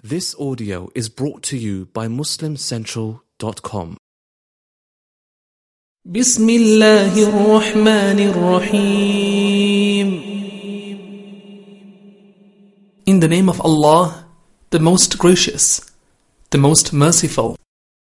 This audio is brought to you by MuslimCentral.com. بسم الله الرحمن الرحيم. In the name of Allah, the most gracious, the most merciful.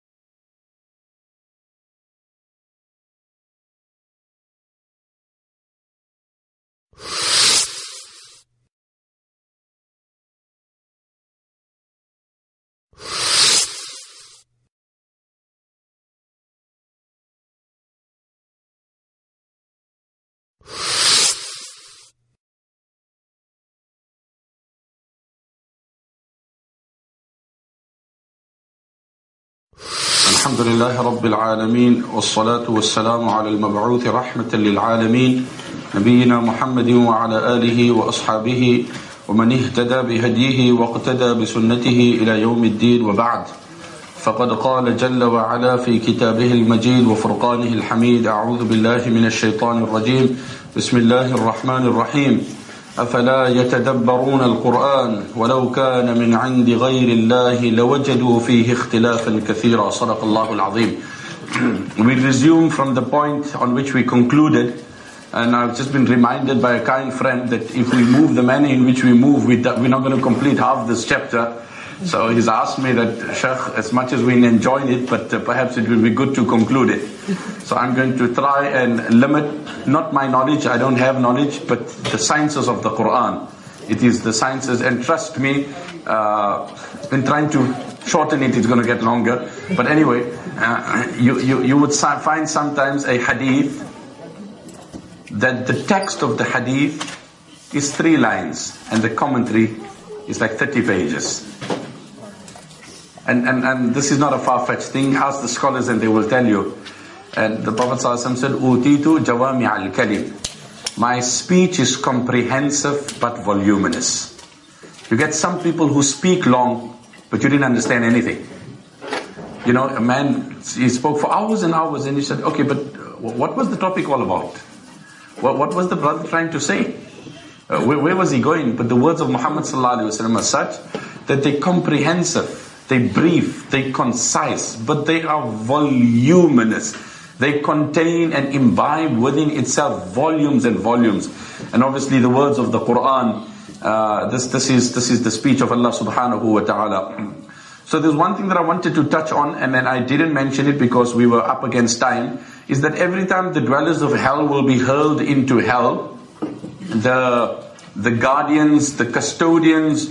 الحمد لله رب العالمين والصلاة والسلام على المبعوث رحمة للعالمين نبينا محمد وعلى آله وأصحابه ومن اهتدى بهديه واقتدى بسنته إلى يوم الدين وبعد فقد قال جل وعلا في كتابه المجيد وفرقانه الحميد أعوذ بالله من الشيطان الرجيم بسم الله الرحمن الرحيم أفلا يتدبرون القرآن ولو كان من عند غير الله لوجدوا فيه اختلافا كثيرا صدق الله العظيم. We resume from the point on which we concluded, and I've just been reminded by a kind friend that if we move the manner in which we move, we're not going to complete half this chapter. So he's asked me that, Sheikh, as much as we enjoy it, but perhaps it will be good to conclude it. So I'm going to try and limit, not my knowledge, I don't have knowledge, but the sciences of the Quran. It is the sciences, and trust me, in trying to shorten it, it's going to get longer. But anyway, you would find sometimes a hadith, that the text of the hadith is 3 lines, and the commentary is like 30 pages. And this is not a far-fetched thing. Ask the scholars and they will tell you. And the Prophet ﷺ said, "Utitu jawami al-kalim." My speech is comprehensive but voluminous. You get some people who speak long, but you didn't understand anything. You know, a man, he spoke for hours and hours, and he said, okay, but what was the topic all about? What was the brother trying to say? Where was he going? But the words of Muhammad ﷺ are such that they're comprehensive. They brief, they concise, but they are voluminous. They contain and imbibe within itself volumes and volumes. And obviously the words of the Quran, this is the speech of Allah subhanahu wa ta'ala. So there's one thing that I wanted to touch on, and then I didn't mention it because we were up against time, is that every time the dwellers of hell will be hurled into hell, the guardians, the custodians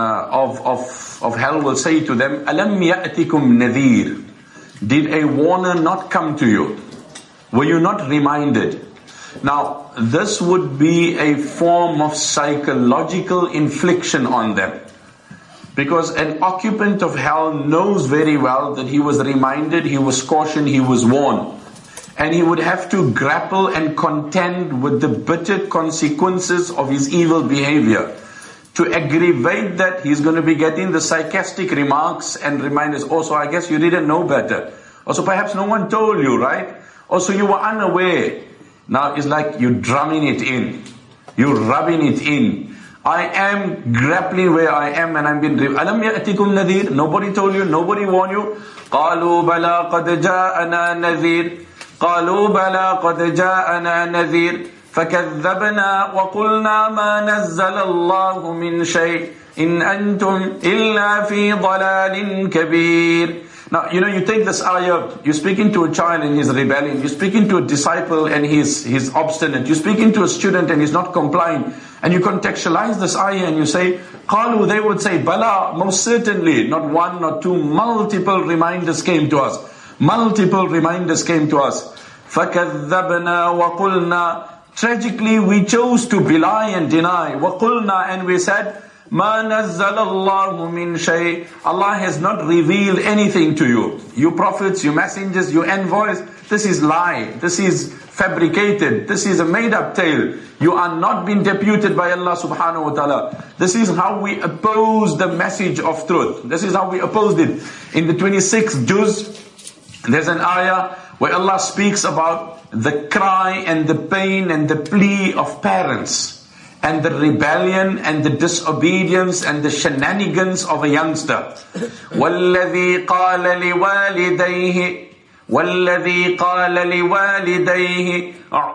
of hell will say to them, "Alam ya'tikum nadhir?" Did a warner not come to you? Were you not reminded? Now, this would be a form of psychological infliction on them. Because an occupant of hell knows very well that he was reminded, he was cautioned, he was warned. And he would have to grapple and contend with the bitter consequences of his evil behavior. To aggravate that, he's going to be getting the sarcastic remarks and reminders. Also, I guess you didn't know better. Also, perhaps no one told you, right? Also, you were unaware. Now, it's like you're drumming it in. You're rubbing it in. I am grappling where I am, and I'm being driven. Alam ya'tikum nadhir? Nobody told you, nobody warned you. قَالُوا بَلَا قَدْ جَاءَنَا نَذِيرٌ قَالُوا بَلَا قَدْ جَاءَنَا نَذِيرٌ فكذبنا وقلنا ما نزل الله من شيء إن أنتم إلا في ضلال كبير. Now, you know, you take this ayah, you're speaking to a child and he's rebelling, you're speaking to a disciple and he's obstinate, you're speaking to a student and he's not complying, and you contextualize this ayah and you say, قالوا, they would say, Bala, most certainly, not one, not two, multiple reminders came to us. Multiple reminders came to us. فكذبنا وقلنا. Tragically, we chose to belie and deny. وَقُلْنَا, and we said, مَا نَزَّلَ اللَّهُ مِنْ شَيْءٍ. Allah has not revealed anything to you. You prophets, you messengers, you envoys, this is lie. This is fabricated. This is a made-up tale. You are not being deputed by Allah subhanahu wa ta'ala. This is how we oppose the message of truth. This is how we opposed it. In the 26th juz, there's an ayah where Allah speaks about the cry and the pain and the plea of parents. and the rebellion and the disobedience and the shenanigans of a youngster. وَالَّذِي قَالَ لِوَالِدَيْهِ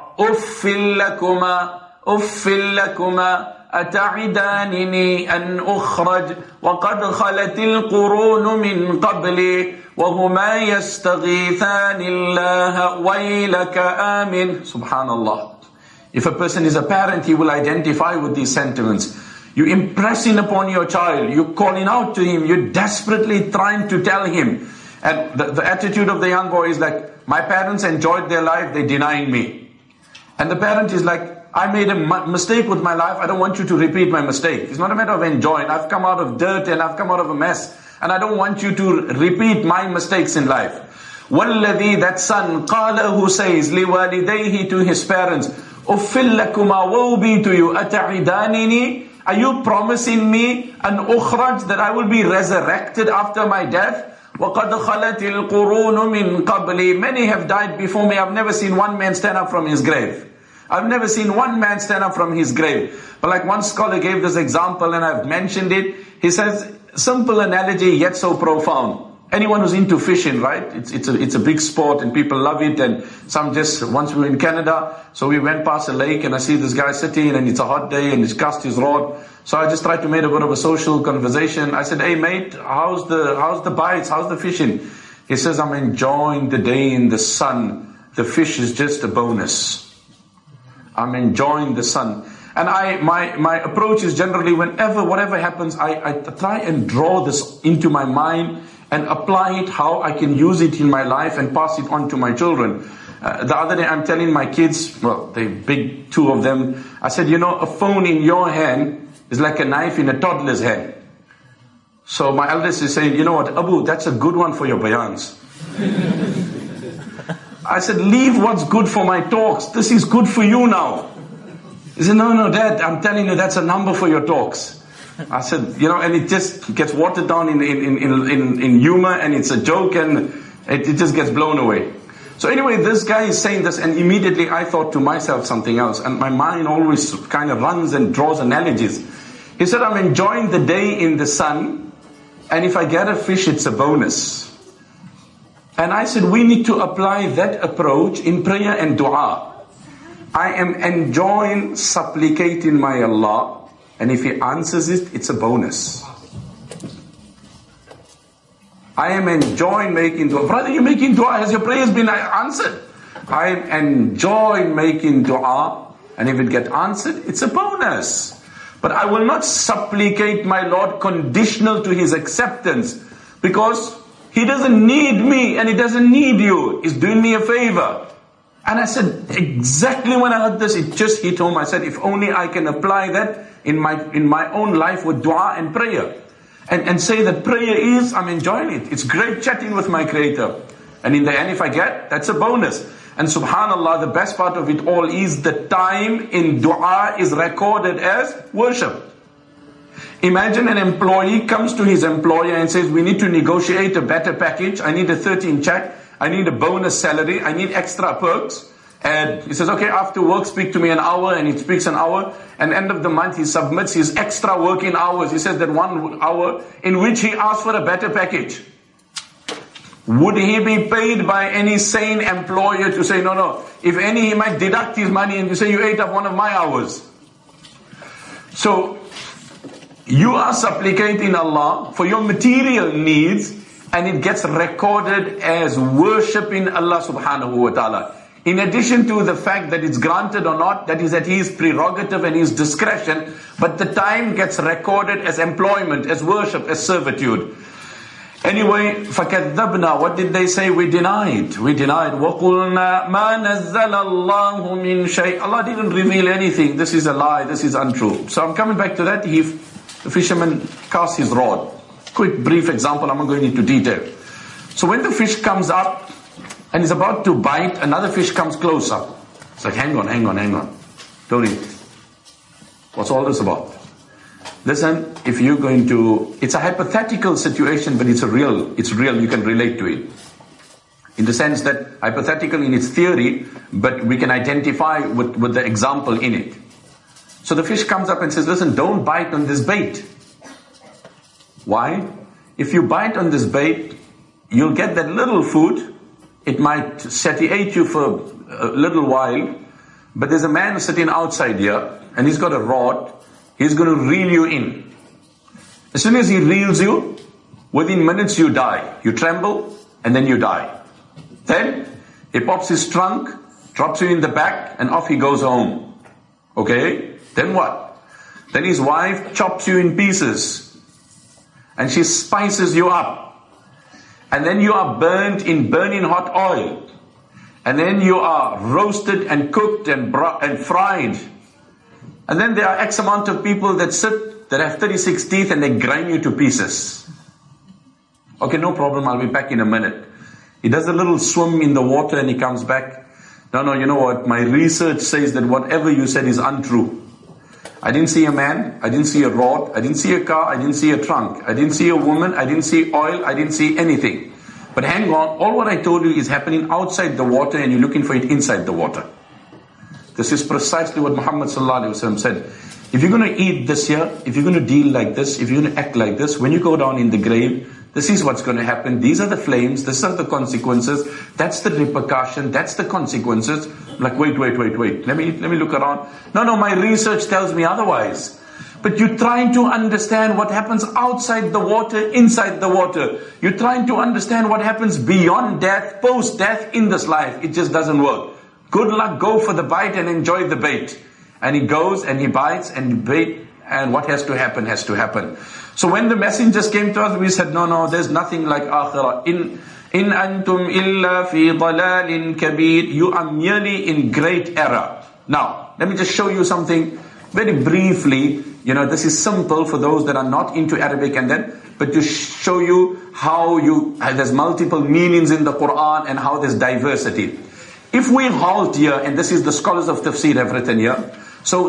أُفٍّ لَكُمَا أَتَعِدَانِنِي أَنْ أُخْرَجْ وَقَدْ خَلَتِ الْقُرُونُ مِنْ قَبْلِي وَهُمَا يَسْتَغِيثَانِ اللَّهَ وَيْلَكَ آمِنْ. Subhanallah. If a person is a parent, he will identify with these sentiments. You're impressing upon your child, you're calling out to him, you're desperately trying to tell him. And the attitude of the young boy is like, my parents enjoyed their life, they're denying me. And the parent is like, I made a mistake with my life, I don't want you to repeat my mistake. It's not a matter of enjoying. I've come out of dirt and I've come out of a mess, and I don't want you to repeat my mistakes in life. وَالَّذِي, that son, قَالَ, who says, لِوَالِدَيْهِ, to his parents, أُفِّلْ لَكُمَا, woe be to you, أَتَعِدَانِنِي, are you promising me an ukhraj, that I will be resurrected after my death? وَقَدْ خَلَتِ الْقُرُونُ مِنْ قَبْلِ, many have died before me. I've never seen one man stand up from his grave. I've never seen one man stand up from his grave. But like one scholar gave this example, and I've mentioned it. He says, simple analogy yet so profound. Anyone who's into fishing, right? It's a big sport and people love it. And once we were in Canada, so we went past a lake and I see this guy sitting and it's a hot day and he's cast his rod. So I just tried to make a bit of a social conversation. I said, hey mate, how's the bites? How's the fishing? He says, I'm enjoying the day in the sun. The fish is just a bonus. I'm enjoying the sun. And my approach is generally whatever happens, I try and draw this into my mind and apply it how I can use it in my life and pass it on to my children. The other day I'm telling my kids, well, they big, two of them, I said, a phone in your hand is like a knife in a toddler's hand. So my eldest is saying, you know what, Abu, that's a good one for your bayans. I said, leave what's good for my talks. This is good for you now. He said, no, Dad, I'm telling you, that's a number for your talks. I said, and it just gets watered down in humor, and it's a joke, and it just gets blown away. So anyway, this guy is saying this, and immediately I thought to myself something else, and my mind always kind of runs and draws analogies. He said, I'm enjoying the day in the sun, and if I get a fish, it's a bonus. And I said, we need to apply that approach in prayer and dua. I am enjoying supplicating my Allah, and if He answers it, it's a bonus. I am enjoying making dua. Brother, you're making dua. Has your prayers been answered? I enjoy making dua, and if it gets answered, it's a bonus. But I will not supplicate my Lord conditional to His acceptance, because He doesn't need me and He doesn't need you. He's doing me a favor. And I said, exactly when I heard this, it just hit home. I said, if only I can apply that in my own life with dua and prayer. And say that prayer is, I'm enjoying it. It's great chatting with my Creator. And in the end, if I get, that's a bonus. And subhanallah, the best part of it all is the time in dua is recorded as worship. Imagine an employee comes to his employer and says, we need to negotiate a better package. I need a 13 check. I need a bonus salary. I need extra perks. And he says, okay, after work, speak to me an hour. And he speaks an hour. And end of the month, he submits his extra working hours. He says that 1 hour in which he asks for a better package. Would he be paid by any sane employer to say, no, if any, he might deduct his money and you say, you ate up one of my hours. So, you are supplicating Allah for your material needs, and it gets recorded as worshipping Allah subhanahu wa ta'ala. In addition to the fact that it's granted or not, that is at His prerogative and His discretion, but the time gets recorded as employment, as worship, as servitude. Anyway, فَكَذَّبْنَا, what did they say? We denied. وَقُلْنَا مَا نَزَّلَ اللَّهُ مِنْ شَيْءٍ. Allah didn't reveal anything. This is a lie. This is untrue. So I'm coming back to that. The fisherman casts his rod. Quick, brief example. I'm not going into detail. So when the fish comes up and is about to bite, another fish comes closer. It's like, hang on. Don't eat. What's all this about? Listen, if you're going to, it's a hypothetical situation, but it's real, you can relate to it. In the sense that hypothetical in its theory, but we can identify with the example in it. So the fish comes up and says, listen, don't bite on this bait. Why? If you bite on this bait, you'll get that little food. It might satiate you for a little while, but there's a man sitting outside here, and he's got a rod. He's going to reel you in. As soon as he reels you, within minutes you die. You tremble, and then you die. Then, he pops his trunk, drops you in the back, and off he goes home. Okay? Then what? Then his wife chops you in pieces, and she spices you up. And then you are burnt in burning hot oil. And then you are roasted and cooked and fried. And then there are X amount of people that sit, that have 36 teeth, and they grind you to pieces. Okay, no problem, I'll be back in a minute. He does a little swim in the water and he comes back. No, you know what? My research says that whatever you said is untrue. I didn't see a man, I didn't see a rod, I didn't see a car, I didn't see a trunk, I didn't see a woman, I didn't see oil, I didn't see anything. But hang on, all what I told you is happening outside the water and you're looking for it inside the water. This is precisely what Muhammad sallallahu alaihi wasallam said. If you're going to eat this here, if you're going to deal like this, if you're going to act like this, when you go down in the grave, this is what's going to happen. These are the flames, these are the consequences, that's the repercussion, that's the consequences. I'm like, wait. Let me look around. No, my research tells me otherwise. But you're trying to understand what happens outside the water, inside the water. You're trying to understand what happens beyond death, post-death, in this life. It just doesn't work. Good luck, go for the bite and enjoy the bait. And he goes and he bites and he bait, and what has to happen has to happen. So when the messengers came to us, we said, no, there's nothing like akhirah. In antum illa fi dalalin kabir. You are merely in great error. Now, let me just show you something very briefly. This is simple for those that are not into Arabic, but to show you how there's multiple meanings in the Quran and how there's diversity. If we halt here, and this is the scholars of tafsir have written here, so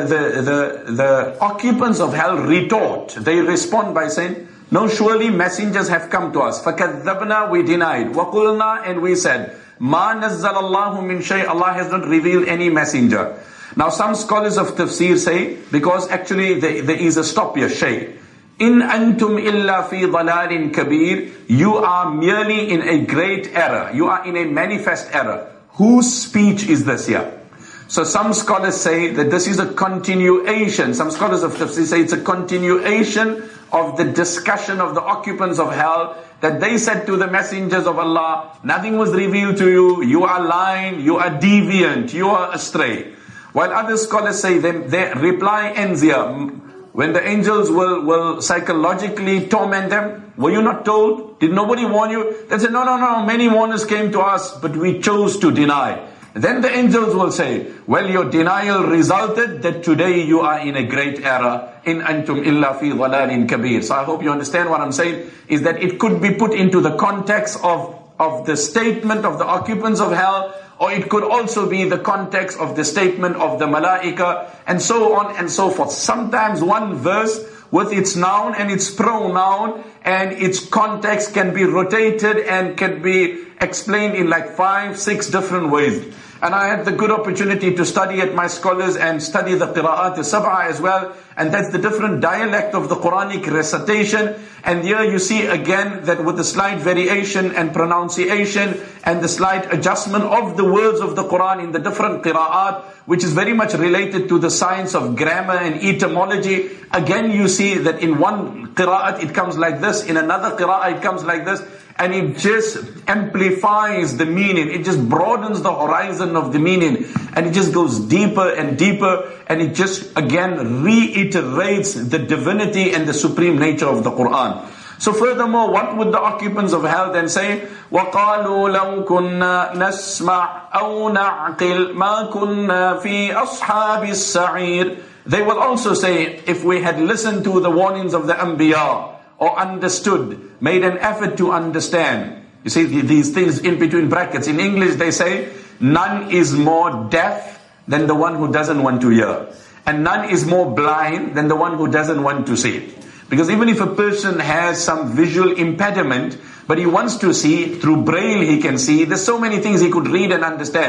the occupants of hell retort, they respond by saying, no, surely messengers have come to us. فَكَذَّبْنَا, we denied. وَقُلْنَا, and we said, مَا نَزَّلَ اللَّهُ مِنْ شَيْءٍ, Allah has not revealed any messenger. Now some scholars of tafsir say, because actually there is a stop here, shay. In antum illa fi dalalin kabir, you are merely in a great error. You are in a manifest error. Whose speech is this here? So some scholars say that this is a continuation. Some scholars of tafsir say it's a continuation of the discussion of the occupants of hell, that they said to the messengers of Allah, nothing was revealed to you, you are lying, you are deviant, you are astray. While other scholars say their reply ends here. When the angels will psychologically torment them, were you not told? Did nobody warn you? They said, no, many warners came to us, but we chose to deny. Then the angels will say, well, your denial resulted that today you are in a great error. In antum illa fi dhalalin kabir. So I hope you understand what I'm saying, is that it could be put into the context of the statement of the occupants of hell, or it could also be the context of the statement of the malaika, and so on and so forth. Sometimes one verse with its noun and its pronoun and its context can be rotated and can be explained in like 5-6 different ways. And I had the good opportunity to study at my scholars and study the Qira'at al-Sab'a as well. And that's the different dialect of the Quranic recitation. And here you see again that with the slight variation and pronunciation and the slight adjustment of the words of the Quran in the different Qira'at, which is very much related to the science of grammar and etymology. Again, you see that in one Qira'at it comes like this, in another Qira'at it comes like this. And it just amplifies the meaning. It just broadens the horizon of the meaning. And it just goes deeper and deeper. And it just again reiterates the divinity and the supreme nature of the Quran. So furthermore, what would the occupants of hell then say? وَقَالُوا لَوْ كُنَّا نَسْمَعْ أَوْ نَعْقِلْ مَا كُنَّا فِي أَصْحَابِ السَّعِيرِ. They will also say, if we had listened to the warnings of the Anbiya, or understood, made an effort to understand. You see these things in between brackets. In English they say, none is more deaf than the one who doesn't want to hear. And none is more blind than the one who doesn't want to see. Because even if a person has some visual impediment, but he wants to see, through braille he can see, there's so many things he could read and understand.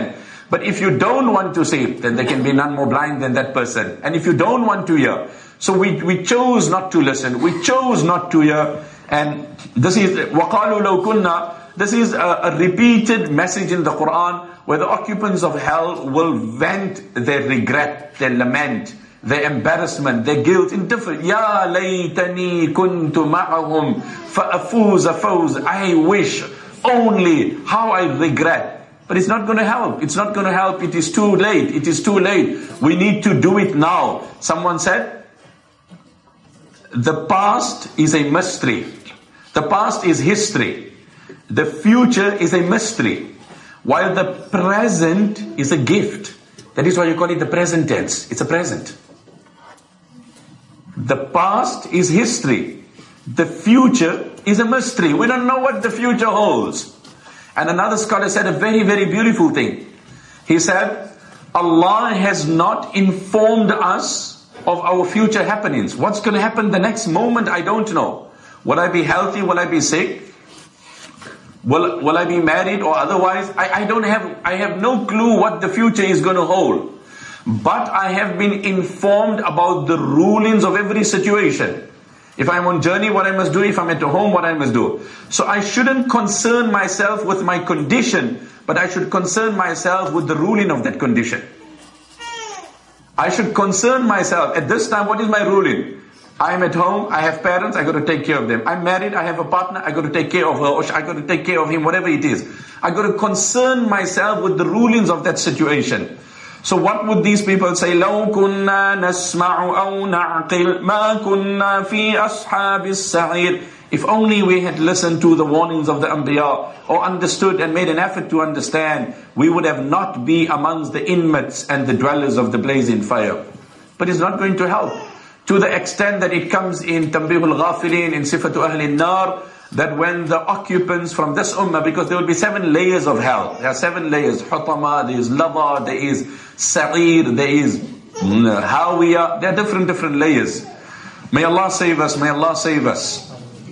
But if you don't want to see, then there can be none more blind than that person. And if you don't want to hear, so we chose not to listen, we chose not to hear. And this is وَقَالُوا لَوْ كُنَّا. This is a repeated message in the Quran, where the occupants of hell will vent their regret, their lament, their embarrassment, their guilt in different. Ya laytani kuntu ma'ahum fa'afuza fawz. I wish only, how I regret. But it's not going to help. It's not going to help. It is too late. It is too late. We need to do it now. Someone said, the past is a mystery. The past is history. The future is a mystery. While the present is a gift. That is why you call it the present tense. It's a present. The past is history. The future is a mystery. We don't know what the future holds. And another scholar said a very, very beautiful thing. He said, Allah has not informed us of our future happenings. What's going to happen the next moment, I don't know. Will I be healthy? Will I be sick? Will I be married or otherwise? I have no clue what the future is going to hold. But I have been informed about the rulings of every situation. If I'm on journey, what I must do. If I'm at home, what I must do. So I shouldn't concern myself with my condition, but I should concern myself with the ruling of that condition. I should concern myself. At this time, what is my ruling? I'm at home, I have parents, I got to take care of them. I'm married, I have a partner, I got to take care of her, or I got to take care of him, whatever it is. I got to concern myself with the rulings of that situation. So what would these people say? لَوْ كُنَّا نَسْمَعُ أَوْ نَعْقِلْ مَا كُنَّا فِي أَصْحَابِ السَّعِيرِ. If only we had listened to the warnings of the Anbiya, or understood and made an effort to understand, we would have not be amongst the inmates and the dwellers of the blazing fire. But it's not going to help. To the extent that it comes in Tanbihul Ghafilin, in Sifatu Ahli Nar, that when the occupants from this ummah, because there will be 7 layers of hell. There are 7 layers. Hutama, there is Lava, there is Sa'ir, there is Hawiya. There are different layers. May Allah save us, may Allah save us.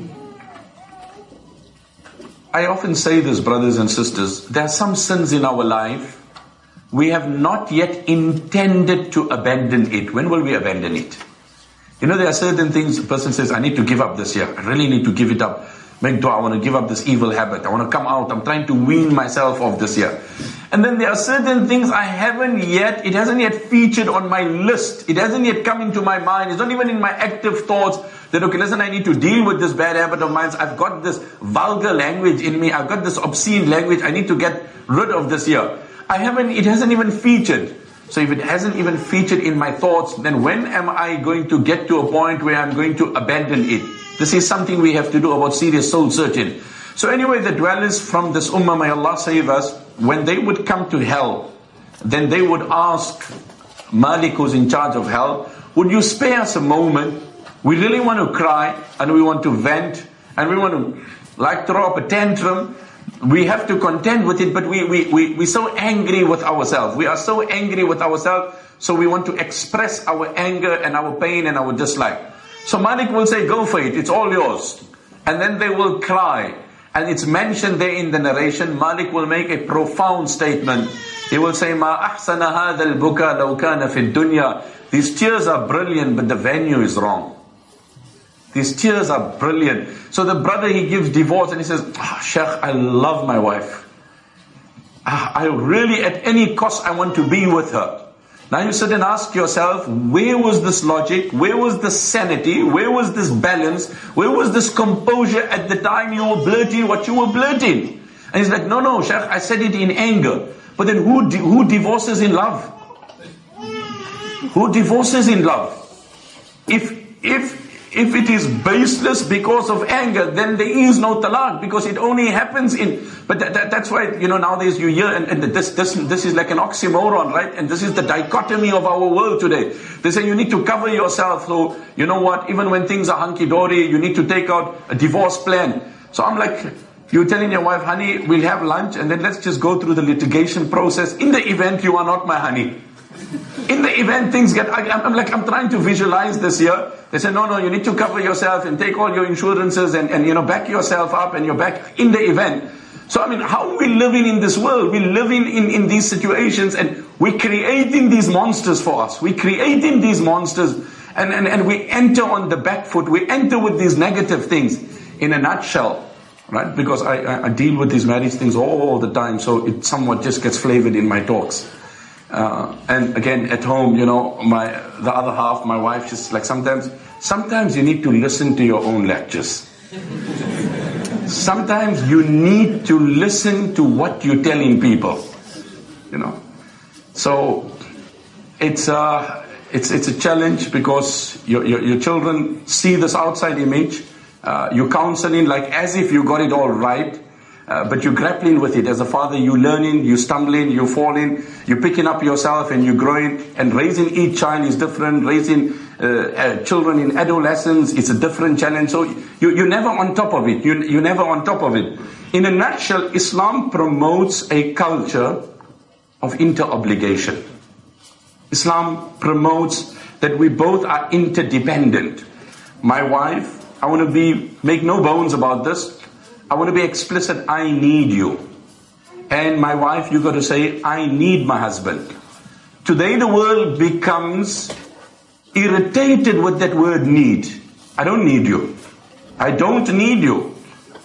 I often say this, brothers and sisters, there are some sins in our life, we have not yet intended to abandon it. When will we abandon it? You know, there are certain things, a person says, I need to give up this year. I really need to give it up. Make dua, I want to give up this evil habit. I want to come out. I'm trying to wean myself off this year. And then there are certain things it hasn't yet featured on my list. It hasn't yet come into my mind. It's not even in my active thoughts that, okay, listen, I need to deal with this bad habit of mine. I've got this vulgar language in me. I've got this obscene language. I need to get rid of this year. It hasn't even featured. So if it hasn't even featured in my thoughts, then when am I going to get to a point where I'm going to abandon it? This is something we have to do about serious soul searching. So anyway, the dwellers from this ummah, may Allah save us, when they would come to hell, then they would ask Malik, who's in charge of hell, would you spare us a moment? We really want to cry, and we want to vent, and we want to throw up a tantrum. We have to contend with it, but we're so angry with ourselves. We are so angry with ourselves, so we want to express our anger and our pain and our dislike. So Malik will say, go for it, it's all yours. And then they will cry. And it's mentioned there in the narration, Malik will make a profound statement. He will say, مَا أَحْسَنَ هَذَا الْبُكَى لَوْ كَانَ فِي الدُّنْيَا. These tears are brilliant, but the venue is wrong. These tears are brilliant. So the brother, he gives divorce and he says, Sheikh, I love my wife. I really, at any cost, I want to be with her. Now you sit and ask yourself, where was this logic? Where was this sanity? Where was this balance? Where was this composure at the time you were blurting what you were blurting? And he's like, no, Sheikh, I said it in anger. But then who divorces in love? Who divorces in love? If it is baseless because of anger, then there is no talaq, because it only happens in... But that's why, nowadays you hear, and this is like an oxymoron, right? And this is the dichotomy of our world today. They say you need to cover yourself, so, you know what, even when things are hunky-dory, you need to take out a divorce plan. So I'm like, you're telling your wife, honey, we'll have lunch, and then let's just go through the litigation process. In the event, you are not my honey. In the event things get, I'm trying to visualize this here. They say, no, you need to cover yourself and take all your insurances and back yourself up, and you're back in the event. So I mean, how are we living in this world? We're living in these situations, and we're creating these monsters for us. We're creating these monsters, and we enter on the back foot. We enter with these negative things. In a nutshell, right? Because I deal with these marriage things all the time, so it somewhat just gets flavored in my talks. And again, at home, the other half, my wife, she's like, sometimes you need to listen to your own lectures. Sometimes you need to listen to what you're telling people, So it's a challenge, because your children see this outside image. You're counseling like as if you got it all right, but you're grappling with it. As a father, you're learning, you're stumbling, you're falling, you're picking up yourself, and you're growing. And raising each child is different. Raising children in adolescence, it's a different challenge. So you're never on top of it. You're never on top of it. In a nutshell, Islam promotes a culture of inter-obligation. Islam promotes that we both are interdependent. My wife, I want to make no bones about this. I want to be explicit. I need you. And my wife, you got to say, I need my husband. Today the world becomes irritated with that word need. I don't need you. I don't need you.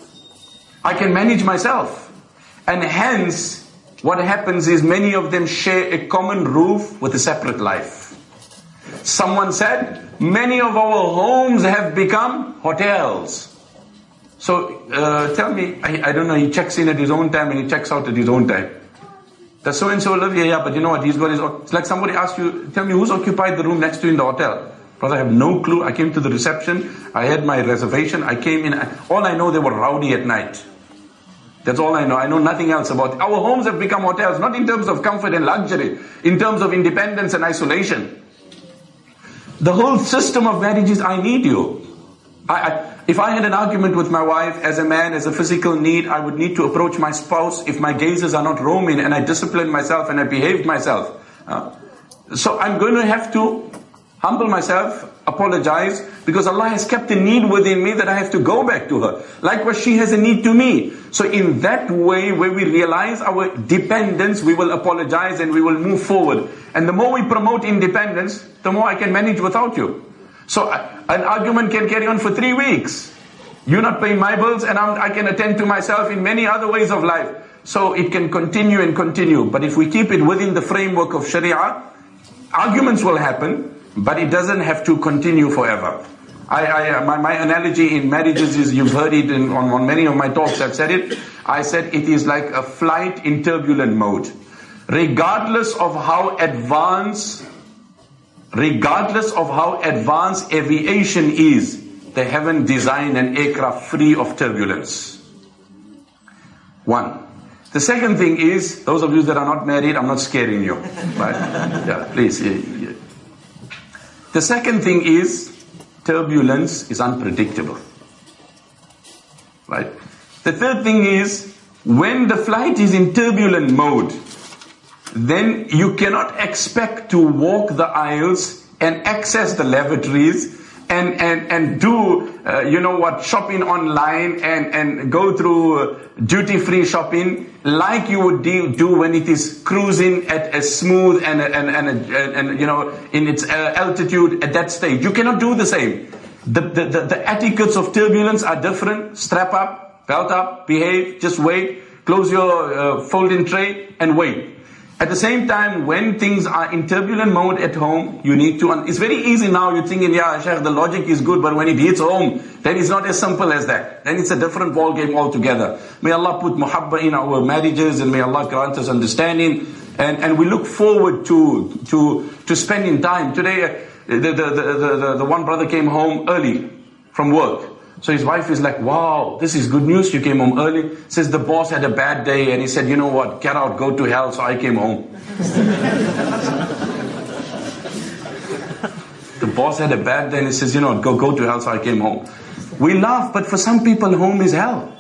I can manage myself. And hence, what happens is many of them share a common roof with a separate life. Someone said, many of our homes have become hotels. So tell me, I don't know, he checks in at his own time and he checks out at his own time. Does so-and-so live here? Yeah, but you know what, he's got his own. It's like somebody asked you, tell me who's occupied the room next to you in the hotel. Brother, I have no clue. I came to the reception, I had my reservation, I came in, all I know, they were rowdy at night. That's all I know. I know nothing else about it. Our homes have become hotels, not in terms of comfort and luxury, in terms of independence and isolation. The whole system of marriage is, I need you. If I had an argument with my wife as a man, as a physical need, I would need to approach my spouse if my gazes are not roaming and I discipline myself and I behaved myself. So I'm going to have to humble myself, apologize, because Allah has kept a need within me that I have to go back to her. Likewise, she has a need to me. So in that way, where we realize our dependence, we will apologize and we will move forward. And the more we promote independence, the more I can manage without you. So an argument can carry on for 3 weeks. You're not paying my bills and I can attend to myself in many other ways of life. So it can continue and continue. But if we keep it within the framework of Sharia, arguments will happen, but it doesn't have to continue forever. My analogy in marriages is, you've heard it on many of my talks, I've said it. I said it is like a flight in turbulent mode. Regardless of how advanced aviation is, they haven't designed an aircraft free of turbulence. One. The second thing is, those of you that are not married, I'm not scaring you. Right? Yeah, please. Yeah. The second thing is, turbulence is unpredictable. Right? The third thing is, when the flight is in turbulent mode, then you cannot expect to walk the aisles and access the lavatories and do, shopping online and go through duty-free shopping like you would do when it is cruising at a smooth and in its altitude at that stage. You cannot do the same. The etiquettes of turbulence are different. Strap up, belt up, behave, just wait, close your folding tray and wait. At the same time, when things are in turbulent mode at home, you need to... It's very easy now, you're thinking, yeah, Shaykh, the logic is good, but when it hits home, then it's not as simple as that. Then it's a different ball game altogether. May Allah put muhabba in our marriages, and may Allah grant us understanding. And we look forward to spending time. Today, the one brother came home early from work. So his wife is like, wow, this is good news, you came home early. Says the boss had a bad day and he said, you know what, get out, go to hell, so I came home. The boss had a bad day and he says, you know what, go to hell, so I came home. We laugh, but for some people home is hell.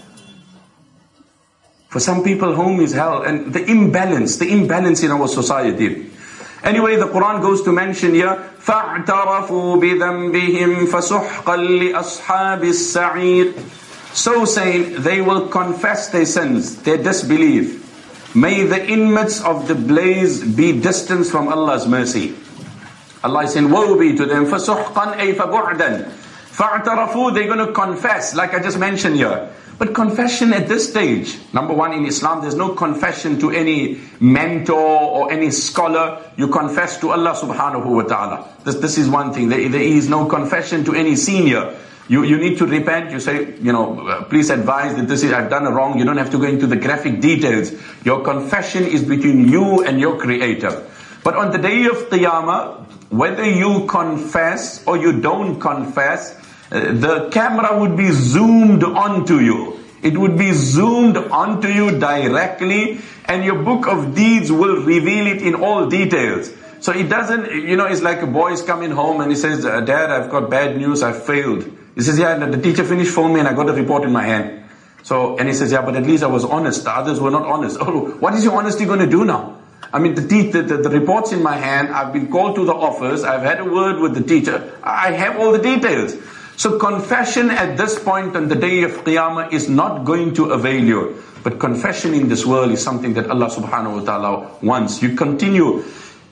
For some people home is hell. And the imbalance in our society. Anyway, the Quran goes to mention here, فَاعْتَرَفُوا بِذَنْبِهِمْ فَسُحْقًا لِأَصْحَابِ السَّعِيرِ. So saying, they will confess their sins, their disbelief. May the inmates of the blaze be distanced from Allah's mercy. Allah is saying, woe be to them. فَسُحْقًا أَيْ فَبُعْدًا فَاعْتَرَفُوا. They're going to confess, like I just mentioned here. But confession at this stage, number one, in Islam, there's no confession to any mentor or any scholar. You confess to Allah subhanahu wa ta'ala. This is one thing. There is no confession to any senior. You need to repent. You say, please advise that I've done wrong. You don't have to go into the graphic details. Your confession is between you and your Creator. But on the day of Qiyamah, whether you confess or you don't confess, the camera would be zoomed onto you. It would be zoomed onto you directly, and your book of deeds will reveal it in all details. So it doesn't, it's like a boy is coming home and he says, Dad, I've got bad news, I failed. He says, yeah, the teacher finished for me and I got a report in my hand. And he says, yeah, but at least I was honest. The others were not honest. Oh, what is your honesty going to do now? I mean, the report's in my hand. I've been called to the office. I've had a word with the teacher. I have all the details. So confession at this point on the day of Qiyamah is not going to avail you. But confession in this world is something that Allah subhanahu wa ta'ala wants. You continue.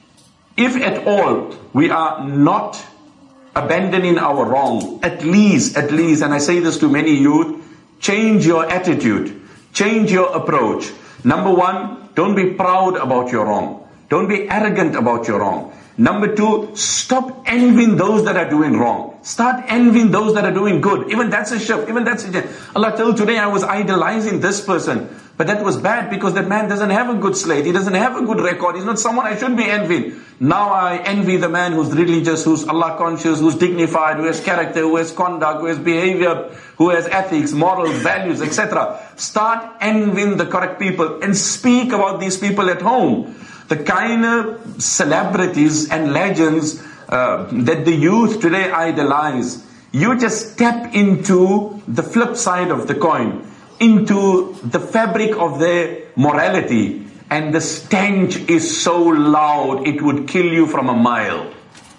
If at all we are not abandoning our wrong, at least, and I say this to many youth, change your attitude, change your approach. Number one, don't be proud about your wrong. Don't be arrogant about your wrong. Number two, stop envying those that are doing wrong. Start envying those that are doing good. Even that's a shift. Even that's a Allah told today I was idolizing this person. But that was bad because that man doesn't have a good slate. He doesn't have a good record. He's not someone I should be envying. Now I envy the man who's religious, who's Allah conscious, who's dignified, who has character, who has conduct, who has behavior, who has ethics, morals, values, etc. Start envying the correct people and speak about these people at home. The kind of celebrities and legends that the youth today idolize, you just step into the flip side of the coin, into the fabric of their morality, and the stench is so loud it would kill you from a mile.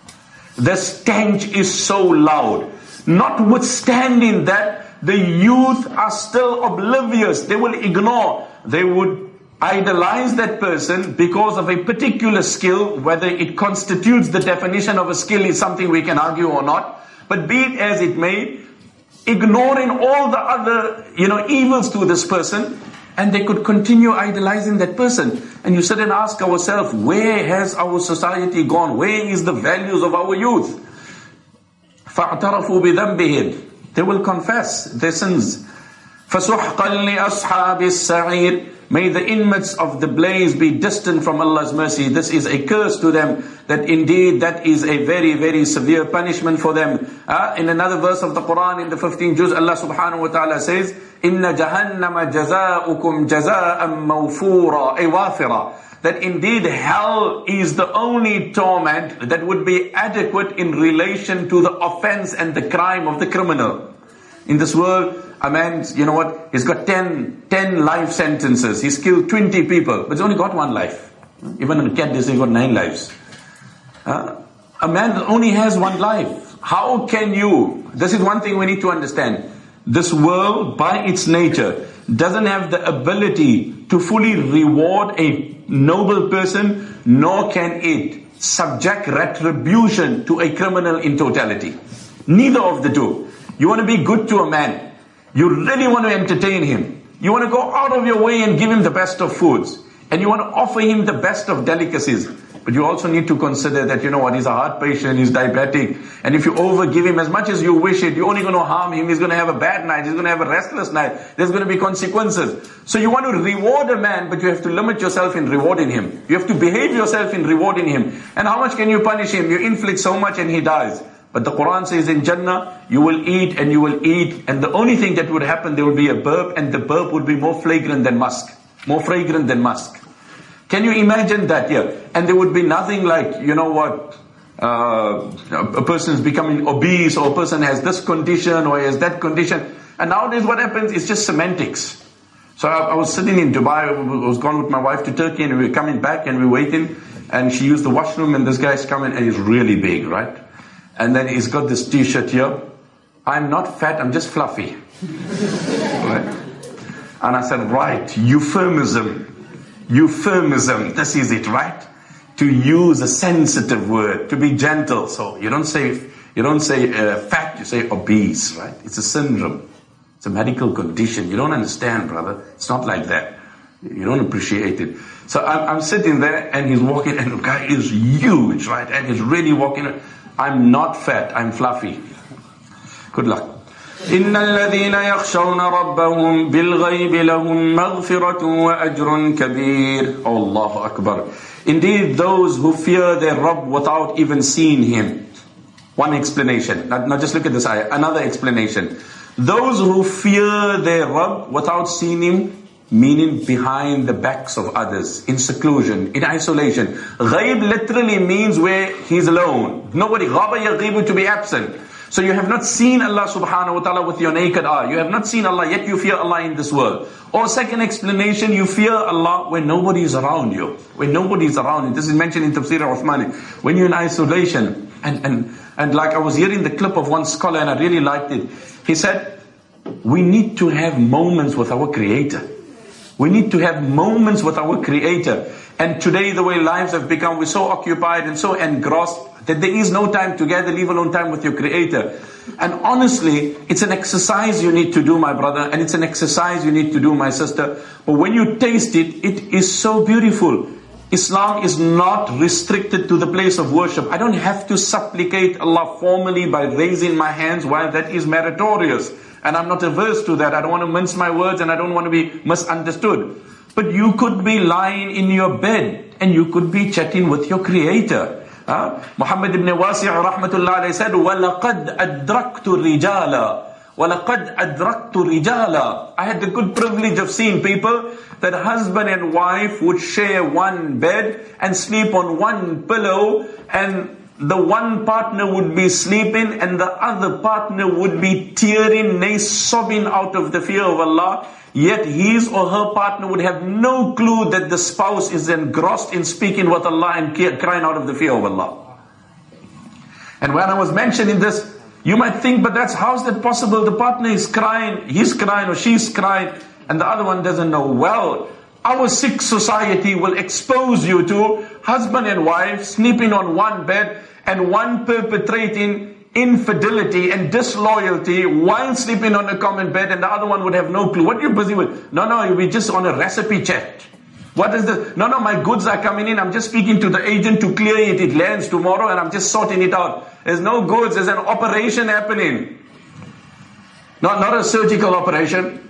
The stench is so loud. Notwithstanding that, the youth are still oblivious. They will ignore. They would idolize that person because of a particular skill. Whether it constitutes the definition of a skill is something we can argue or not. But be it as it may, ignoring all the other, evils to this person, and they could continue idolizing that person. And you sit and ask ourselves, where has our society gone? Where is the values of our youth? فَاعْتَرَفُوا بِذَنْبِهِمْ. They will confess their sins. فَسُحْقًا لِأَصْحَابِ السَّعِيرِ. May the inmates of the blaze be distant from Allah's mercy. This is a curse to them. That indeed, that is a very, very severe punishment for them. In another verse of the Quran, in the 15th juz, Allah subhanahu wa ta'ala says, إِنَّ جَهَنَّمَ جَزَاؤُكُمْ جَزَاءً مَوْفُورًا وَافِرًا. That indeed hell is the only torment that would be adequate in relation to the offense and the crime of the criminal. In this world, a man, he's got 10 life sentences. He's killed 20 people, but he's only got one life. Even a cat, they say he's got 9 lives. A man only has one life. How can you? This is one thing we need to understand. This world, by its nature, doesn't have the ability to fully reward a noble person, nor can it subject retribution to a criminal in totality. Neither of the two. You want to be good to a man. You really want to entertain him. You want to go out of your way and give him the best of foods. And you want to offer him the best of delicacies. But you also need to consider that, he's a heart patient, he's diabetic. And if you overgive him as much as you wish it, you're only going to harm him. He's going to have a bad night. He's going to have a restless night. There's going to be consequences. So you want to reward a man, but you have to limit yourself in rewarding him. You have to behave yourself in rewarding him. And how much can you punish him? You inflict so much and he dies. But the Quran says in Jannah, you will eat and you will eat. And the only thing that would happen, there will be a burp, and the burp would be more flagrant than musk. More fragrant than musk. Can you imagine that here? And there would be nothing like, a person is becoming obese, or a person has this condition or has that condition. And nowadays what happens is just semantics. So I was sitting in Dubai, I was gone with my wife to Turkey, and we were coming back and we were waiting. And she used the washroom, and this guy's coming and he's really big, right? And then he's got this t-shirt here. I'm not fat, I'm just fluffy. Right? And I said, right, euphemism, this is it, right? To use a sensitive word, to be gentle. So you don't say fat, you say obese, right? It's a syndrome. It's a medical condition. You don't understand, brother. It's not like that. You don't appreciate it. So I'm sitting there and he's walking and the guy is huge, right? And he's really walking. I'm not fat, I'm fluffy. Good luck. إن الذين يخشون ربهم بالغيب لهم مغفرة وأجر كبير. الله أكبر. Indeed, those who fear their Rabb without even seeing Him. One explanation. Now just look at this ayah. Another explanation. Those who fear their Rabb without seeing Him, meaning behind the backs of others, in seclusion, in isolation. Ghaib literally means where He's alone. Nobody, ghaba yaghibu, to be absent. So you have not seen Allah subhanahu wa ta'ala with your naked eye. You have not seen Allah, yet you fear Allah in this world. Or second explanation, you fear Allah when nobody is around you. When nobody is around you. This is mentioned in Tafsir al-Uthmani. When you're in isolation. And like I was hearing the clip of one scholar and I really liked it. He said, we need to have moments with our Creator. We need to have moments with our Creator. And today the way lives have become, we're so occupied and so engrossed that there is no time together, leave alone time with your Creator. And honestly, it's an exercise you need to do, my brother, and it's an exercise you need to do, my sister. But when you taste it, it is so beautiful. Islam is not restricted to the place of worship. I don't have to supplicate Allah formally by raising my hands, while that is meritorious. And I'm not averse to that. I don't want to mince my words and I don't want to be misunderstood. But you could be lying in your bed and you could be chatting with your Creator. Muhammad ibn Wasi' rahmatullah alayhi said, وَلَقَدْ أَدْرَكْتُ الرِّجَالَ وَلَقَدْ أَدْرَكْتُ الرِّجَالَ. I had the good privilege of seeing people that husband and wife would share one bed and sleep on one pillow, and the one partner would be sleeping and the other partner would be tearing, sobbing out of the fear of Allah. Yet his or her partner would have no clue that the spouse is engrossed in speaking with Allah and crying out of the fear of Allah. And when I was mentioning this, you might think, but how's that possible? The partner is crying, he's crying or she's crying, and the other one doesn't know. Well, our sick society will expose you to husband and wife sleeping on one bed and one perpetrating infidelity and disloyalty while sleeping on a common bed, and the other one would have no clue. What are you busy with? No, you'll be just on a recipe chat. What is this? No, my goods are coming in. I'm just speaking to the agent to clear it. It lands tomorrow and I'm just sorting it out. There's no goods. There's an operation happening. Not a surgical operation.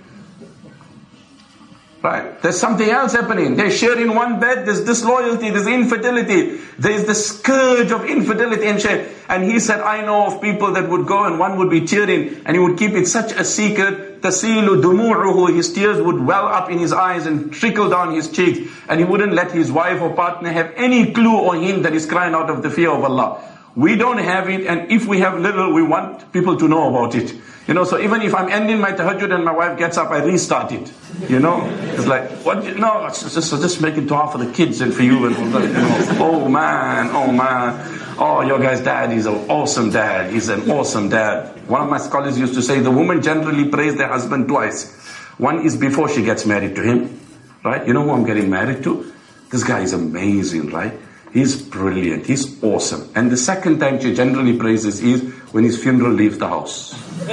Right? There's something else happening. They're sharing one bed. There's disloyalty. There's infidelity. There's the scourge of infidelity and share. And he said, I know of people that would go and one would be tearing and he would keep it such a secret. Tasilu dumu'uhu. His tears would well up in his eyes and trickle down his cheeks. And he wouldn't let his wife or partner have any clue on him that he's crying out of the fear of Allah. We don't have it, and if we have little, we want people to know about it. So even if I'm ending my tahajjud and my wife gets up, I restart it. It's like, what? No, just make it dua for the kids and for you. And oh man. Oh, your guy's dad is an awesome dad. He's an awesome dad. One of my scholars used to say, the woman generally praise their husband twice. One is before she gets married to him, right? You know who I'm getting married to? This guy is amazing, right? He's brilliant. He's awesome. And the second time she generally praises is when his funeral leaves the house.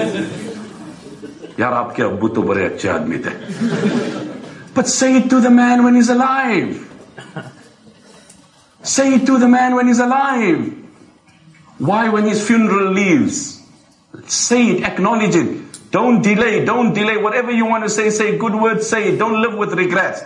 But say it to the man when he's alive. Say it to the man when he's alive. Why when his funeral leaves? Say it, acknowledge it. Don't delay. Whatever you want to say good words, say it. Don't live with regrets.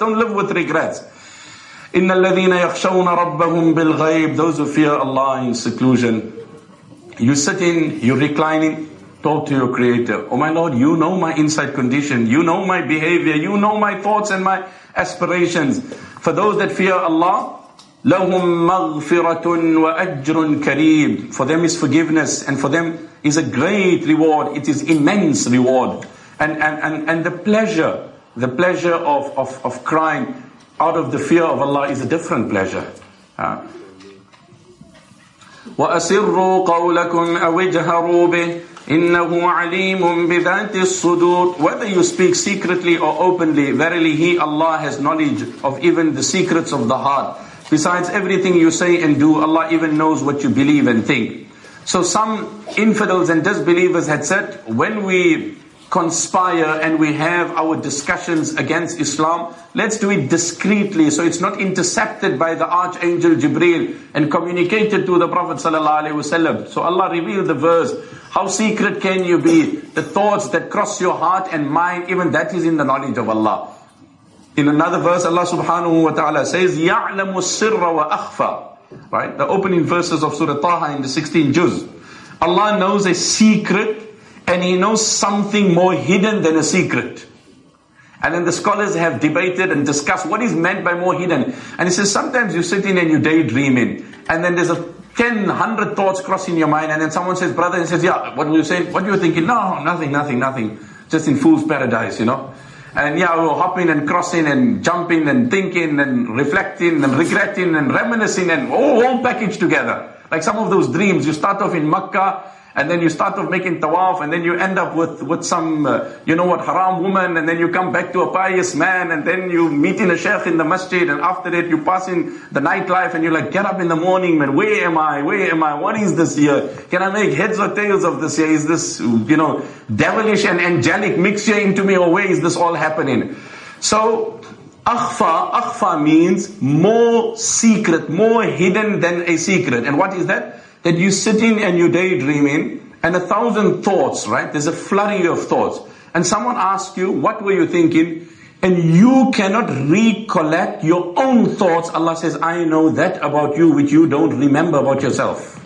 إِنَّ الَّذِينَ يَخْشَوْنَ رَبَّهُمْ بِالْغَيْبِ. Those who fear Allah in seclusion. You sitting, you're reclining, talk to your Creator. Oh my Lord, you know my inside condition. You know my behavior. You know my thoughts and my aspirations. For those that fear Allah, لَهُمْ مَغْفِرَةٌ وَأَجْرٌ كَرِيمٌ. For them is forgiveness, and for them is a great reward. It is immense reward. And the pleasure of crying out of the fear of Allah is a different pleasure. وَأَسِرُّوا قَوْلَكُمْ أَوْ اجْهَرُوا بِهِ إِنَّهُ عَلِيمٌ بِذَاتِ الصُّدُورِ. Whether you speak secretly or openly, verily He, Allah, has knowledge of even the secrets of the heart. Besides everything you say and do, Allah even knows what you believe and think. So some infidels and disbelievers had said, when we conspire and we have our discussions against Islam, let's do it discreetly, so it's not intercepted by the Archangel Jibreel and communicated to the Prophet ﷺ. So Allah revealed the verse, how secret can you be? The thoughts that cross your heart and mind, even that is in the knowledge of Allah. In another verse, Allah subhanahu wa ta'ala says, يَعْلَمُ السِّرَّ وَأَخْفَى. Right? The opening verses of Surah Taha in the 16th juz. Allah knows a secret, and He knows something more hidden than a secret. And then the scholars have debated and discussed what is meant by more hidden. And he says, sometimes you sit in and you daydreaming, and then there's 10, 100 thoughts crossing your mind, and then someone says, brother, and says, yeah, what were you saying? What were you thinking? No, nothing. Just in fool's paradise, you know. And yeah, we're hopping and crossing and jumping and thinking and reflecting and regretting and reminiscing and whole package together. Like some of those dreams, you start off in Makkah, and then you start off making tawaf, and then you end up with some, haram woman, and then you come back to a pious man, and then you meet in a sheikh in the masjid, and after that you pass in the nightlife, and you're like, get up in the morning, man, where am I? What is this here? Can I make heads or tails of this here? Is this, devilish and angelic mixture into me, or where is this all happening? So, akhfa means more secret, more hidden than a secret. And what is that? That you sitting and you daydreaming, and 1,000 thoughts, right? There's a flurry of thoughts. And someone asks you, what were you thinking? And you cannot recollect your own thoughts. Allah says, I know that about you which you don't remember about yourself.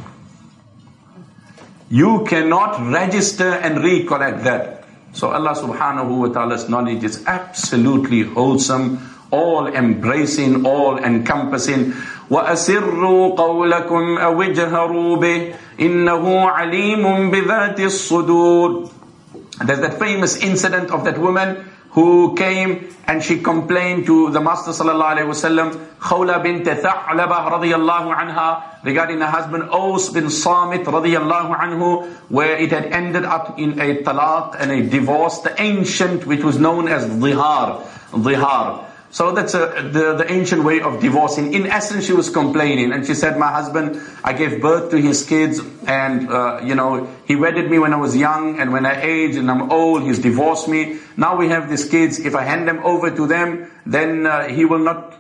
You cannot register and recollect that. So Allah subhanahu wa ta'ala's knowledge is absolutely wholesome, all embracing, all encompassing. وَأَسِرُّوا قَوْلَكُمْ أَوْ اجْهَرُوا بِهِ إِنَّهُ عَلِيمٌ بِذَاتِ الصُّدُورِ. There's that famous incident of that woman who came and she complained to the Master sallallahu alaihi wasallam, Khawla bint Tha'laba radiyallahu anha, regarding her husband Aus bin Samit radiyallahu anhu, where it had ended up in a talaq and a divorce, the ancient, which was known as dhihar. So that's the ancient way of divorcing. In essence, she was complaining, and she said, my husband, I gave birth to his kids, and he wedded me when I was young, and when I aged and I'm old, he's divorced me. Now we have these kids. If I hand them over to them, then he will not.